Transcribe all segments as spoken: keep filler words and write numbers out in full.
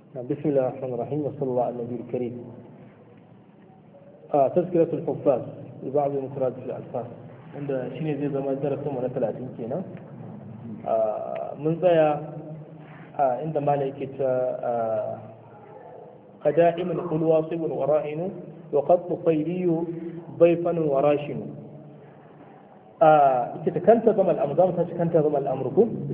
بسم الله الرحمن الرحيم وصلى الله على النبي الكريم. آه تذكرة الحفاظ ببعض مترادف الألفاظ عند شيني زي زمان درسهم وانا ثلاثين كينا. آه من زيا آه عند مالك آه قدائم قل واصب وراهن وقد طفيلي ضيفا وراشن. آه كنت زم الأمر زم كنت زم الأمر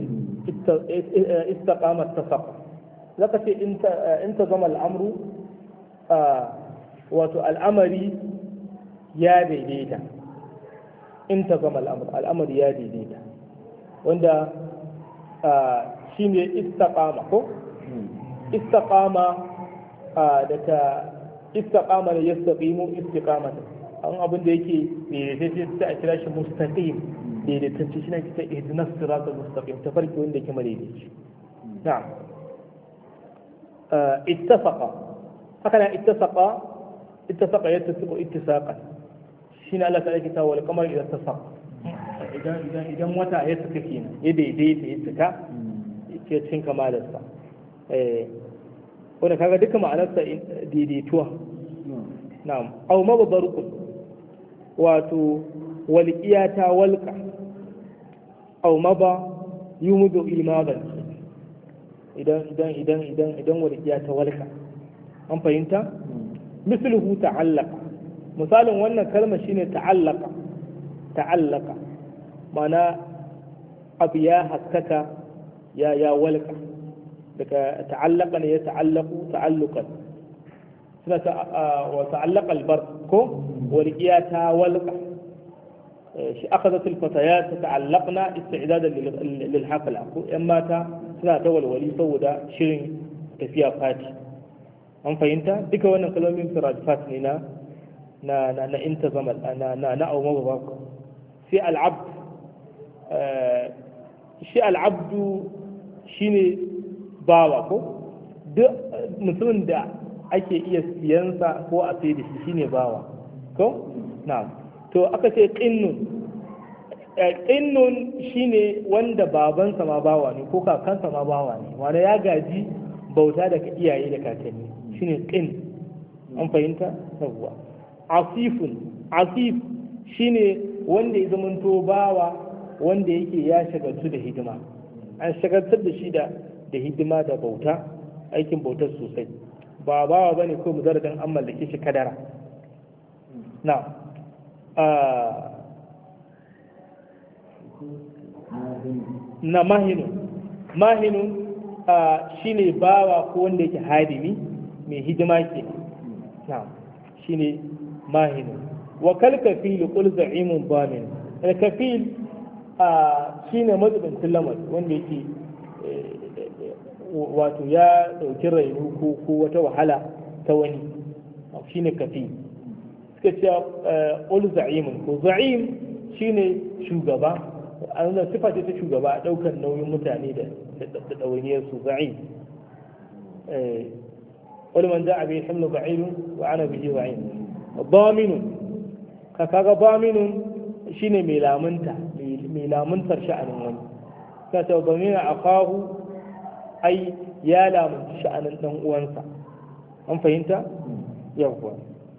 استقام اتفق لقد انت انت زم الأمر آه wato al'amari ya daidaita in ta zama al'amari ya daidaita wanda shi ne istiqama ko istiqama daga istiqama da yastaqimu istiqamata an abin da yake daidaitacce sai a kira shi mustaqim daidaitacce shi ne kita ihdinas siratal mustaqim tafarki wanda yake madaidaici na'am ittafaqa haka na ittafaqa اتفق يتفق اتفاقا شين الله تعالى كتاب والقمر إذا اتفق إذا إذا إذا موتا يتفقين يدي يدي يتفق يتفين كمال السا هنا كذا دك معناه دي دي توا نعم أو ما ببرق واتو والقياتا والقى أو ما با يمد إيمانا إذا إذا إذا إذا إذا والقياتا والقى أم فهمت؟ مثله تعلق مثال وانا كلمة شيني تعلق تعلق معنى أبيا هكك يا يا ولك لك تعلق يتعلق تعلقا وتعلق البرد كو ولقياتها ولك أخذت الفتيات تعلقنا استعدادا للحفلة إما تا سنة والولي سودا شيرين كفيها فاتي an fahimta duka wannan kalmomin firajfat ne na na na na intazamal na na na au mababa sai al'abd shi al'abdu shine bawa ko duk mutumin da ake iya siyansa ko a sai da shi shine bawa ko na'am to aka ce qinnun qinnun shine wanda babansa ma bawa ne ko kakansa ma bawa ne wanda ya gaji bauta daga iyaye da kakanni shine qin an fahimta yawwa asifun asif shine wanda ya zamanto bawa wanda yake ya shagaltu da hidima an shagaltar da shi da da hidima da bauta aikin bautar sosai ba bawa bane ko mujarradan an mallake shi kadara na na mahinu mahinu shine bawa ko wanda yake hadimi mai hidima ke na'am shine mahinu wa kal kafil qul za'imun bamin al kafil shine mazubin lamar wanda yake wato ya dauki rainu ko ko wata wahala ta wani shine kafil suka ce qul za'imun ko za'im shine shugaba a wannan sifa ce ta shugaba daukar nauyin mutane da da dawainiyar su za'im ولمن دعا به حمل بعير وعنا به بعير ضامن كاغا ضامن شيني ميلامنتا ميلامنتر شأن وني كاتا ضمين أخاه أي يا لامن شأن دان uwansa an fahimta yawwa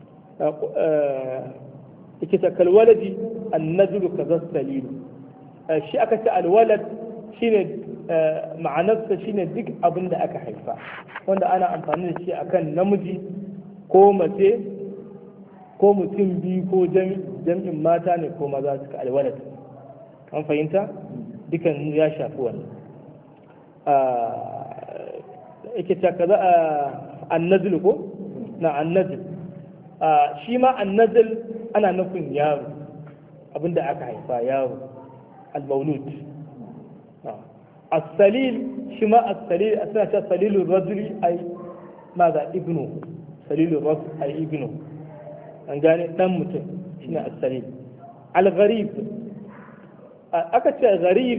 yake ta kalwaladi annajlu kaza salil shi aka ce alwalad shine ma'anarsa shine duk abin da aka haifa wanda ana amfani da shi akan namiji ko mace ko mutum biyu ko jam'in mata ne ko maza suka alwalad an fahimta dukan ya shafi wannan yake ta kaza annazil ko na annazil shi ma annazil ana nufin yaro abinda aka haifa yaro al-maulud السليل شما السليل أثناء سليل الرجل أي ماذا ابنه سليل الرجل أي ابنه أنجاني نمت شنا السليل الغريب أكتش غريب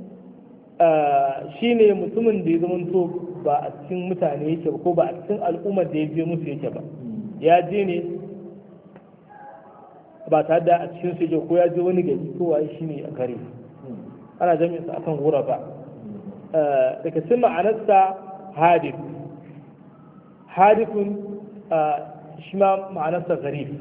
shine mutumin da ya zamanto ba a cikin mutane yake ba ko ba a cikin al'ummar da ya je musu yake ba ya je ne ba tare da a cikin su yake ko ya je wani gari ko waye shine a gari ana jami'in sa akan gura ba daga cikin ma'anarsa hadis hadifun shi ma ma'anarsa garif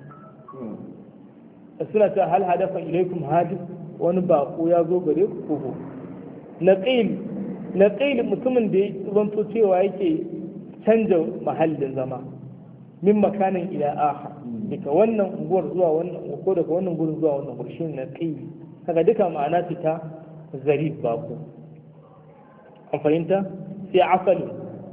suna ta hal hadafan ilaikum hadif wani bako ya zo gare ku ko naqil naqil mutumin da ya zanto cewa yake canja mahallin zama min makanin ila akhar daga wannan unguwar zuwa wannan ko daga wannan gurin zuwa wannan gurin shine naqil kaga duka ma'ana ce ta zarif bako an fahimta sai asali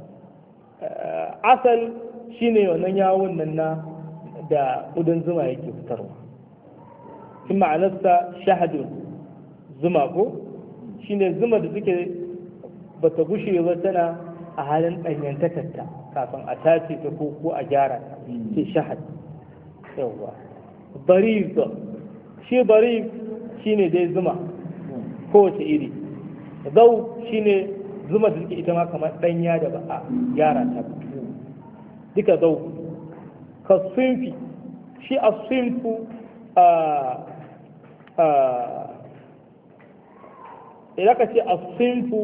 asal shine wannan yawon nan na da ƙudan zuma yake fitarwa in ma'anarsa shahadun zuma ko shine zuma da suke ba ta gushe ba tana a halin ɗanyantakarta kafin a tace ta ko ko a gyara ta ce shahad yawwa barif shi barif shine dai zuma kowace iri zau shine zuma da suke ita ma kamar ɗanya da ba a gyara ta ba duka zau ka sunfi shi a sunfu idan ka ce a sunfu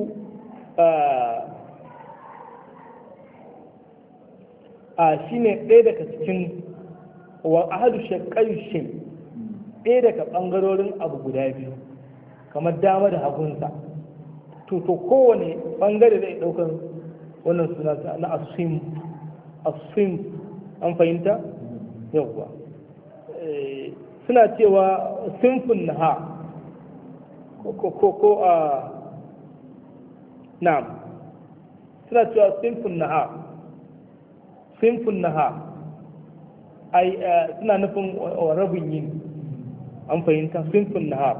a shi ne ɗaya daga cikin wa ahadu shakkaishin ɗaya daga ɓangarorin abu guda biyu kamar dama da hagunsa to to kowane ɓangare zai ɗaukar wannan suna na asim asim an fahimta yawwa suna cewa sinfin naha ko ko ko a na'am suna cewa sinfin naha sinfin naha ai suna nufin rabin yin an fahimta sinfin naha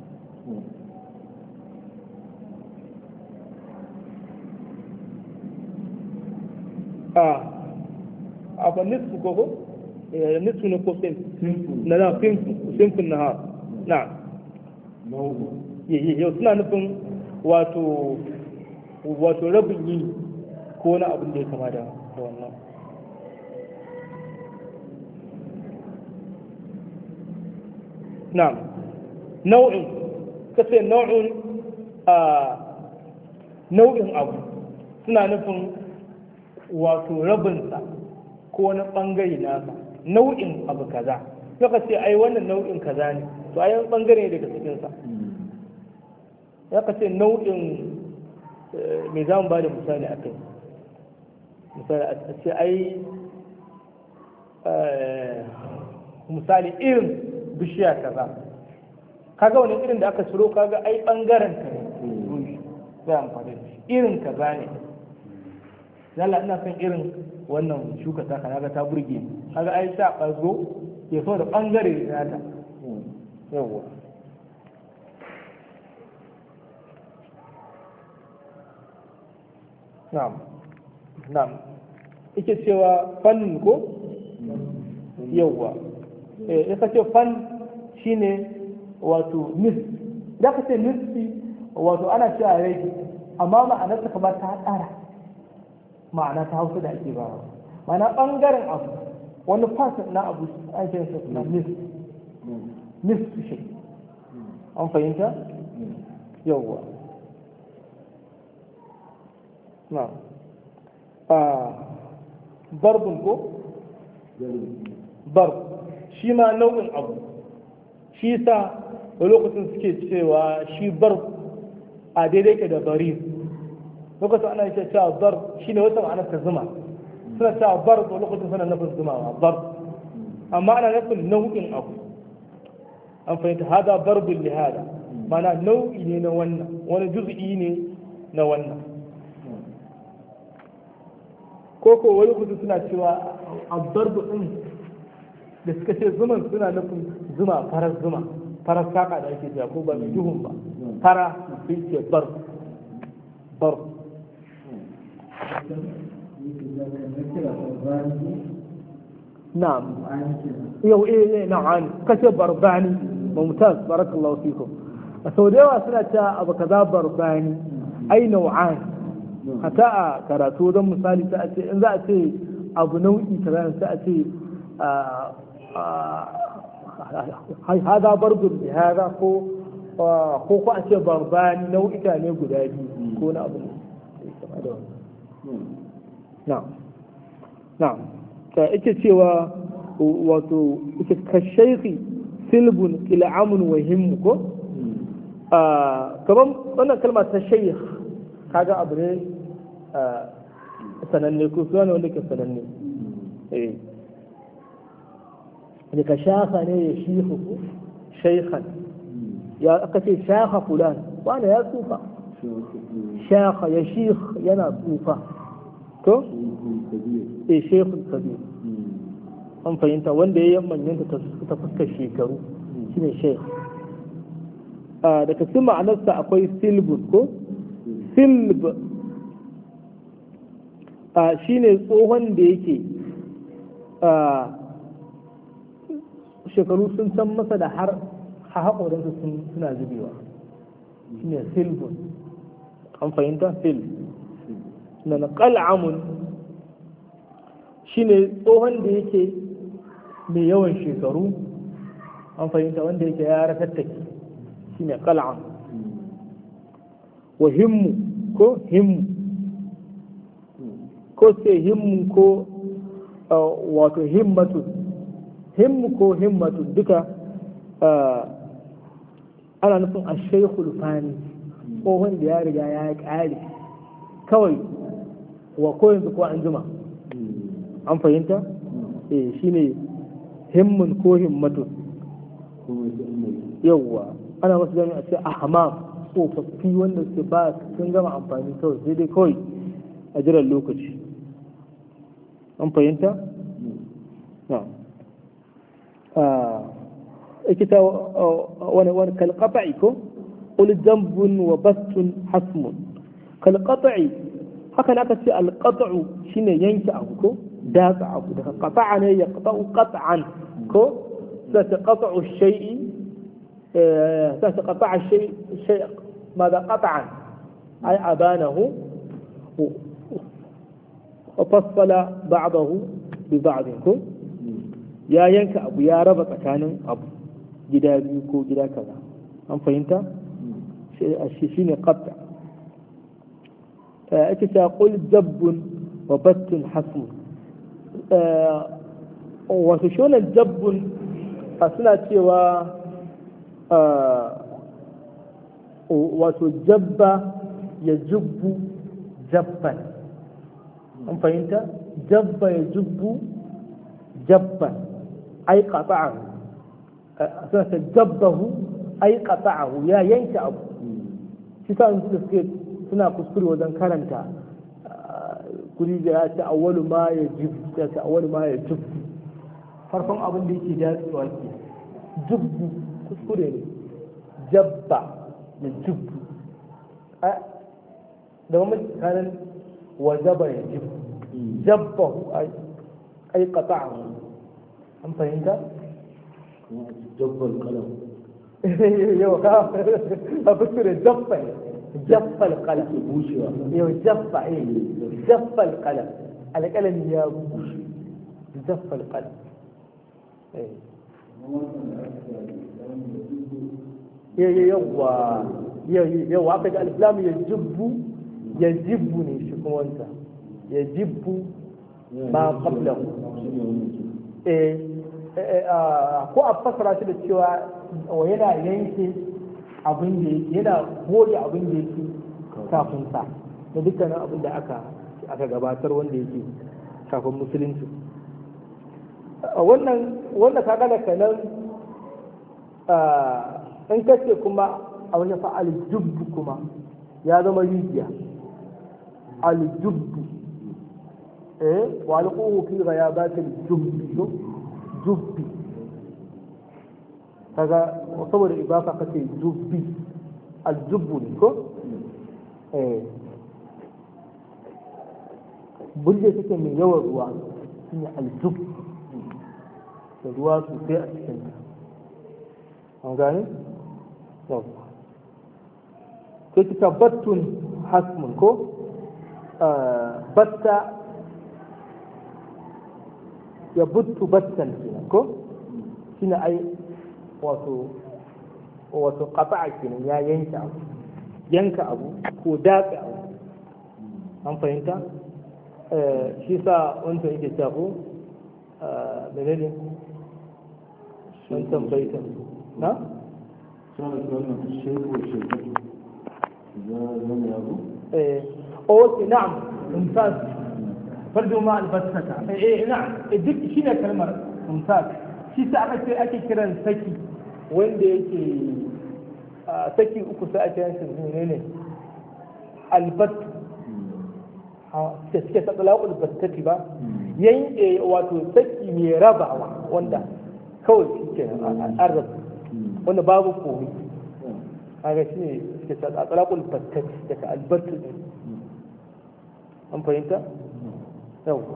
a abu nisfu koko nisfu ne ko sin na na sinfin naha na yau suna nufin wato wato rabin yi ko na abin da ya kama da wannan na'am nau'in kace nau'in a nau'in abu suna nufin wato rabinsa ko wani bangare nasa nau'in abu kaza suka ce ai wannan nau'in kaza ne to ai wani bangare ne daga cikinsa ya ka ce nau'in me za mu ba da misali a kai misali a ce ai misali irin bishiya kaza kaga wani irin da aka ciro kaga ai bangaren ka ne sai amfani da shi irin kaza ne yalla ina son irin wannan shuka ta kaga ta burge kaga ai sa bazo ya so da bangare da ta yawa na'am na'am ike cewa fannin ko yawa eh ya kace fan shine wato nis da kace nisfi wato ana cewa rai amma ma'anarsa kamar ta tsara ma'ana ta hausa da ake ba ma'ana bangaren abu wani fasin na abu ake sa na nis nis shi an fahimta yawwa na a barbun ko barb shi ma nau'in abu shi sa a lokacin suke cewa shi barb a daidai ke da bari lokacin ana yi cewa bar shi ne wata ma'anar ta zuma suna cewa bar ko lokacin suna nufin zumawa bar amma ana nufin nau'in abu an fahimta hada barbun li hada mana nau'i ne na wannan wani juz'i ne na wannan ko ko wani kudu suna cewa abdarbu din da suka ce zuman suna nufin zuma farar zuma farar saka da ake cewa ko ba mai duhun ba fara sun ce bar bar نعم يو ايه نعم كشف برباني ممتاز بارك الله فيكم السعودية سنة أبو كذا برباني أي نوعان حتى كراتو ذا مثالي سأتي إن ذا أتي أبو نوعي كذا سأتي هذا برضو هذا هو هو هو أتي برباني نوعي كان يقول هذه كون أبو نعم na'am ta ake cewa wato ita ka shaykhi silbun il'amun wa himmu ko kaman wannan kalma ta shaykh kaga abu ne sananne ko suna ne wanda ke sananne eh ne ka shaka ne ya shihu shaykhan ya aka ce shaka fulan wani ya tsufa shaka ya shikh yana tsufa to eh shaykhul kabir an fahimta wanda ya yi manyanta ta fuskar shekaru shine shaykh daga cikin ma'anarsa akwai silbun ko silb shine tsohon da yake shekaru sun can masa da har haƙoransu suna zubewa shine silbun an fahimta silb na na ƙal'amun shine tsohon da yake mai yawan shekaru an fahimta wanda yake ya ratattake shine qal'am wa himmu ko himmu ko sai himmu ko wato himmatu himmu ko himmatu duka ana nufin a shaykhul fani ko wanda ya riga ya kare kawai wa ko yanzu ko an jima an fahimta eh shine himmun ko himmatun yawwa ana masu gani a ce ahmam tsofaffi wanda su ba sun gama amfani kawai sai dai kawai a jiran lokaci an fahimta? na ikita wani wani kalqata'i ko qul dhanbun wa bastun hasmun kalqata'i haka na ka ce alqata'u shine yanke abu ko datsa abu daga qata'a ne ya qata'u qat'an ko sai qata'u shay'i sai qata'a shay shay ماذا قطعا أي أبانه وفصل بعضه ببعض يا ينك أبو يا ربط كان أبو جدا بيكو جدا كذا أم فهمت الشيشين قطع أكتا قل جب وبت حسن وشون الجب أصلا سوى wato jabba ya jubbu jabban an fahimta jabba ya jubbu jabban ai qata'ahu suna ta jabbahu ai qata'ahu ya yanke abu shi sa da suke suna kuskure wajen karanta kuri da ya ce awwalu ma ya jibbu ya ce awwalu ma ya jubbu farkon abin da yake datsewa ke jubbu kuskure ne jabba da jubbu da mamaki kanan wajaba ya jibbu jabbahu ai qata'ahu an fahimta jabbal qalam yau ka a kuskure jabba jabbal qalam bushewa yau jabba eh jabbal qalam alƙalam ya bushe jabbal qalam eh yawwa yawwa aka ga aliflam ya jibbu ya jibbu ne shi kuma wanta ya jibbu ma qablahu eh ko a fasara shi da cewa yana yanke abin da yake yana goge abin da yake kafin sa da dukkanin abin da aka aka gabatar wanda yake kafin musulunci wannan wanda kaga da kanan in kace kuma a wajen fa aljubbu kuma ya zama rijiya aljubbu eh wa alquhu fi ghayabatil jubbi jubbi kaga saboda ibafa kace jubbi aljubbu ne ko eh burje take mai yawan ruwa shine aljubbu da ruwa sosai a cikin ta an gane sai ki tabbatun hasmun ko batta ya buttu battan kenan ko shine ai wato wato qata'a kenan ya yanka abu yanka abu ko datsa abu an fahimta shi sa wancan yake tafo menene wancan baitan na? sa'ad wannan shaiku shaiku za zama yabo? eh اوكي نعم ممتاز فرد مع البسكة ايه نعم duk shine kalmar mumtaz shi sa aka ce ake kiran saki wanda yake saki uku sai ake yin shi ne albat da suke sa talaqul battati ba yayin wato saki mai rabawa wanda kawai shi ke an rabu wanda babu komai kaga shi ne suke sa talaqul battati daga albatu an fahimta yawwa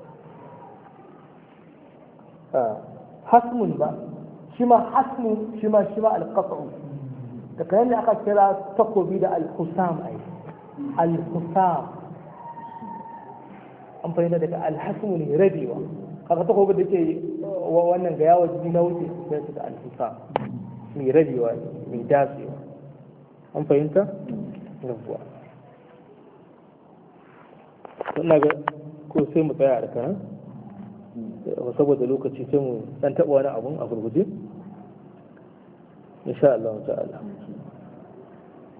hasmun ba shi ma hasmu shi ma shi ma alqat'u da kayan da aka kira takobi da al-husam ai al-husam an fahimta daga al-hasmu ne rabewa kaga takobi da ke wannan ga yawo jini na wuce sai su da al-husam mai rabewa mai dasewa an fahimta yawwa ina ga ko sai mu tsaya da kana saboda lokaci sai mu dan taba wani abun a gurguje insha Allah ta'ala